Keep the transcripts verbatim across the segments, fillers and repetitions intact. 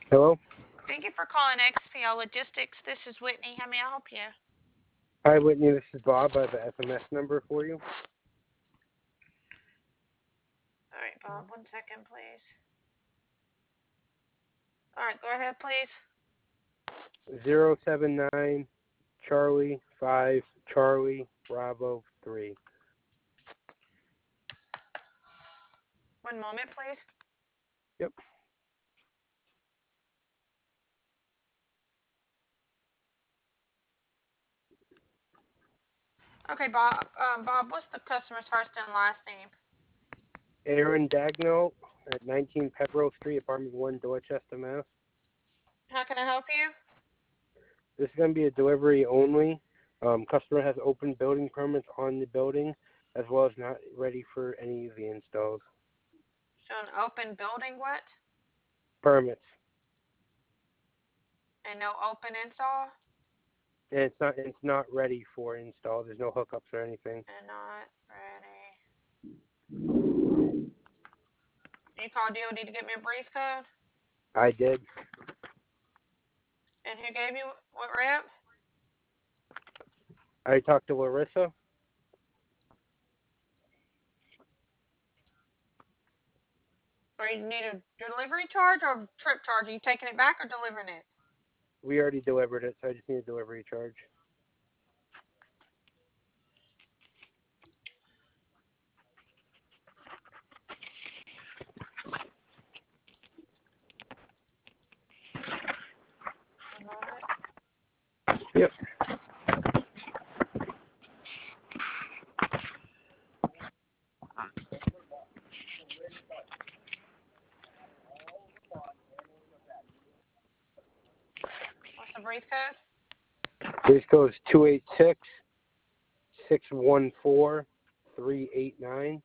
Hello? Thank you for calling X P L Logistics. This is Whitney. How may I help you? Hi, Whitney. This is Bob. I have an S M S number for you. All right, Bob, one second, please. All right, go ahead, please. Zero seven nine Charlie five Charlie Bravo three. One moment, please. Yep. Okay, Bob. Um, Bob, what's the customer's first and last name? Aaron Dagno at nineteen Pepperell Street, Apartment one, Dorchester, Mass. How can I help you? This is going to be a delivery only. Um, customer has open building permits on the building, as well as not ready for any of the installs. So an open building, what? Permits. And no open install? And it's not it's not ready for install. There's no hookups or anything. And not ready. You called D O D to get me a breeze code? I did. And who gave you what rep? I talked to Larissa. Or you need a delivery charge or trip charge? Are you taking it back or delivering it? We already delivered it, so I just need a delivery charge. One moment. Yep. What's the breeze code? This goes two eight six, six one four, three eight nine.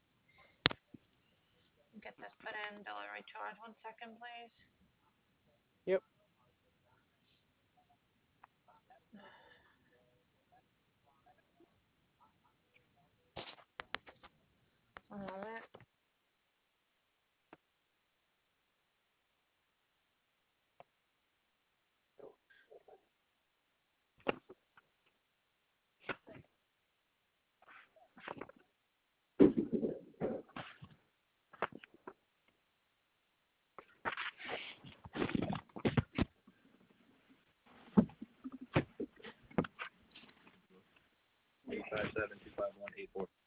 Get this put in delivery charge. One second, please. Yep. One moment. eight five seven two five one eight four.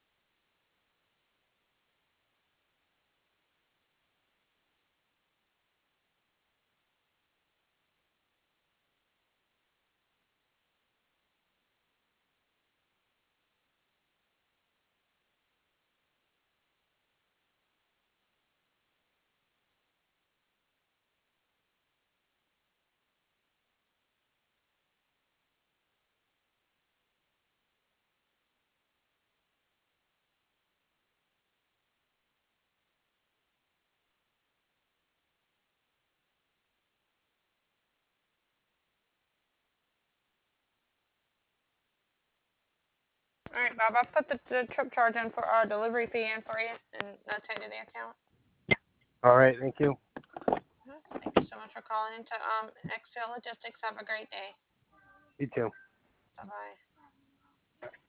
All right, Bob. I put the, the trip charge in for our delivery fee in for you and notated the account. All right. Thank you. Thank you so much for calling into um X P L Logistics. Have a great day. You too. Bye bye.